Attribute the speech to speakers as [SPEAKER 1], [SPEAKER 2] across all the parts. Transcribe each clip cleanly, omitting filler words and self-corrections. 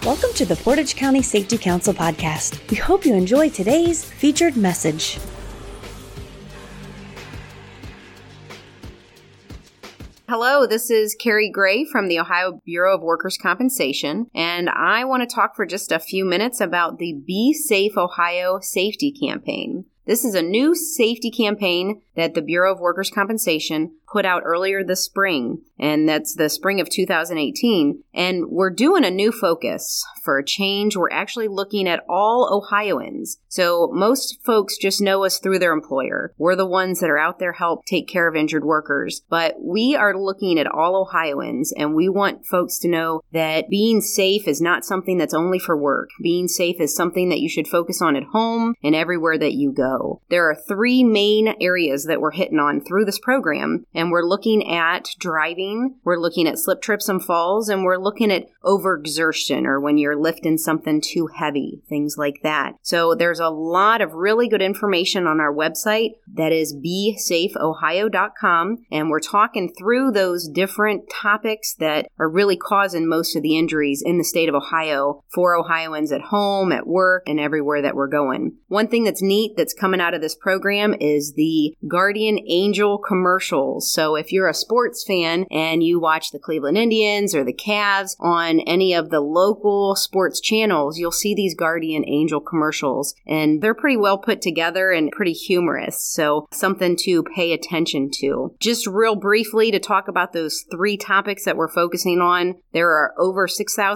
[SPEAKER 1] Welcome to the Portage County Safety Council podcast. We hope you enjoy today's featured message.
[SPEAKER 2] Hello, this is Carrie Gray from the Ohio Bureau of Workers' Compensation, and I want to talk for just a few minutes about the Be Safe Ohio Safety Campaign. This is a new safety campaign that the Bureau of Workers' Compensation put out earlier this spring, and that's the spring of 2018. And we're doing a new focus. For a change, we're actually looking at all Ohioans. So most folks just know us through their employer. We're the ones that are out there help take care of injured workers. But we are looking at all Ohioans, and we want folks to know that being safe is not something that's only for work. Being safe is something that you should focus on at home and everywhere that you go. There are three main areas that we're hitting on through this program, and we're looking at driving, we're looking at slip, trips, and falls, and we're looking at overexertion, or when you're lifting something too heavy, things like that. So there's a lot of really good information on our website that is besafeohio.com, and we're talking through those different topics that are really causing most of the injuries in the state of Ohio for Ohioans at home, at work, and everywhere that we're going. One thing that's neat that's coming out of this program is the Guardian Angel commercials. So if you're a sports fan and you watch the Cleveland Indians or the Cavs on any of the local sports channels, you'll see these Guardian Angel commercials, and they're pretty well put together and pretty humorous. So something to pay attention to. Just real briefly to talk about those three topics that we're focusing on, there are over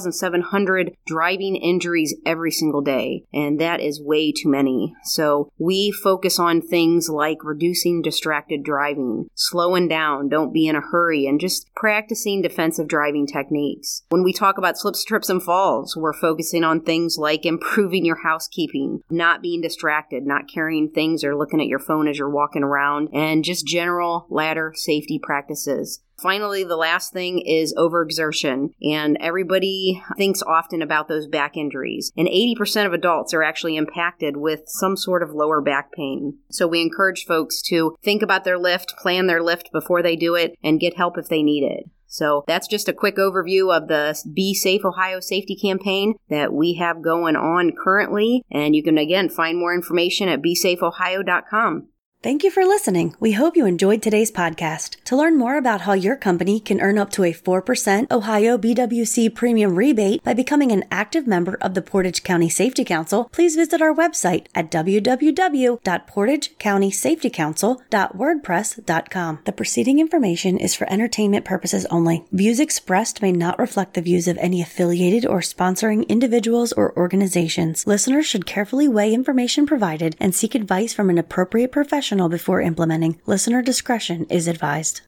[SPEAKER 2] 6,700 driving injuries every single day, and that is way too many. So we focus on things like reducing distracted driving, slowing down, don't be in a hurry, and just practicing defensive driving techniques. When we talk about slips, trips, and falls, we're focusing on things like improving your housekeeping, not being distracted, not carrying things or looking at your phone as you're walking around, and just general ladder safety practices. Finally, the last thing is overexertion, and everybody thinks often about those back injuries, and 80% of adults are actually impacted with some sort of lower back pain. So we encourage folks to think about their lift, plan their lift before they do it, and get help if they need it. So that's just a quick overview of the Be Safe Ohio Safety Campaign that we have going on currently, and you can, again, find more information at besafeohio.com.
[SPEAKER 1] Thank you for listening. We hope you enjoyed today's podcast. To learn more about how your company can earn up to a 4% Ohio BWC premium rebate by becoming an active member of the Portage County Safety Council, please visit our website at www.portagecountySafetyCouncil.wordpress.com. The preceding information is for entertainment purposes only. Views expressed may not reflect the views of any affiliated or sponsoring individuals or organizations. Listeners should carefully weigh information provided and seek advice from an appropriate professional before implementing. Listener discretion is advised.